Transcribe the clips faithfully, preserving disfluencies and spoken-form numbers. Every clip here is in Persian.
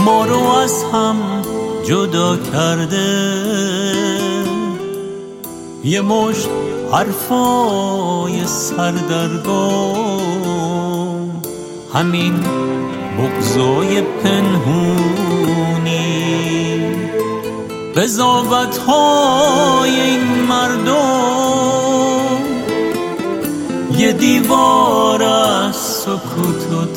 ما رو از هم جدا کرده، یه مشت حرفای سردرگم، همین بغضای پنهونی، قضاوت‌های این مردم، یه دیوار از سکوت و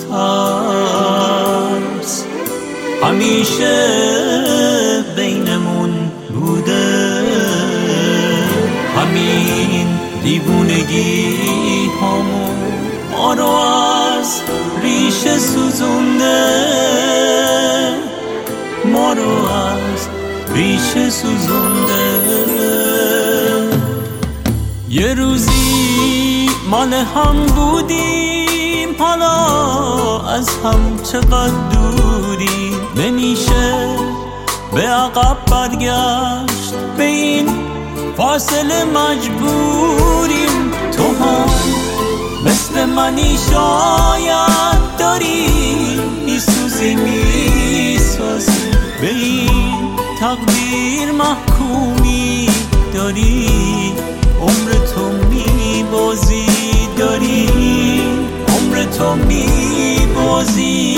ترس همیشه بینمون بوده. همین دیوونگی همون ما رو از ریشه سوزونده، ما رو از ریشه سوزونده. یه روزی مال هم بودیم، حالا از هم چقدر دوریم. نمیشه به عقب برگشت، به این فاصله مجبوریم. تو هم مثل منی شاید داری میسوزی میسوزی، به این تقدیر محکومی داری. عمر تو میبازی داری، عمر تو میبازی.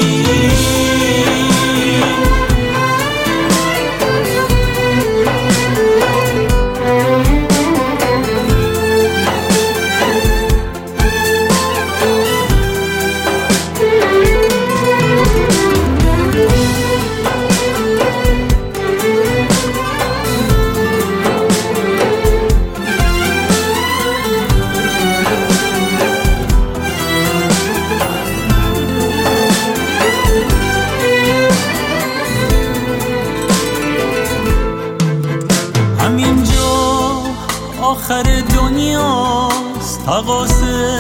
آخر دنیاست، تقاصه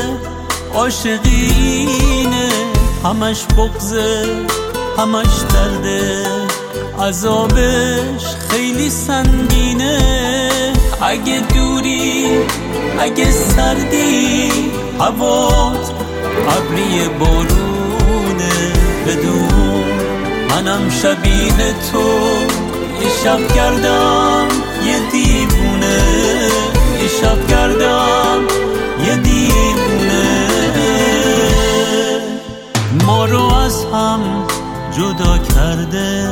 عاشقینه، همش بغضه همش درده، عذابش خیلی سنگینه. اگه دوری اگه سردی، هوات ابری بارونه، بدون منم شبیه تو یه شب کردم یه دیوونه، یه شب کردم یه دیوونه. ما رو از هم جدا کرده،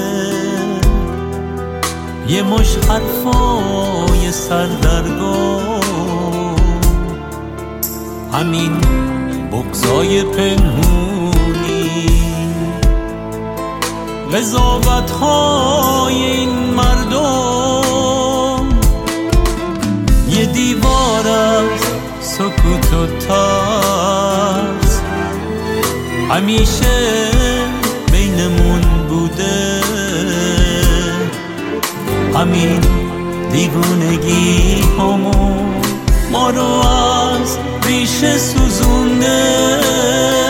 یه مش حرفای سردرگم، همین بغضای پنهونی، قضاوت‌های این مردم، یه دیوار از سکوت و ترس همیشه بینمون بوده. همین دیوونگی همون ما رو از ریشه سوزونده.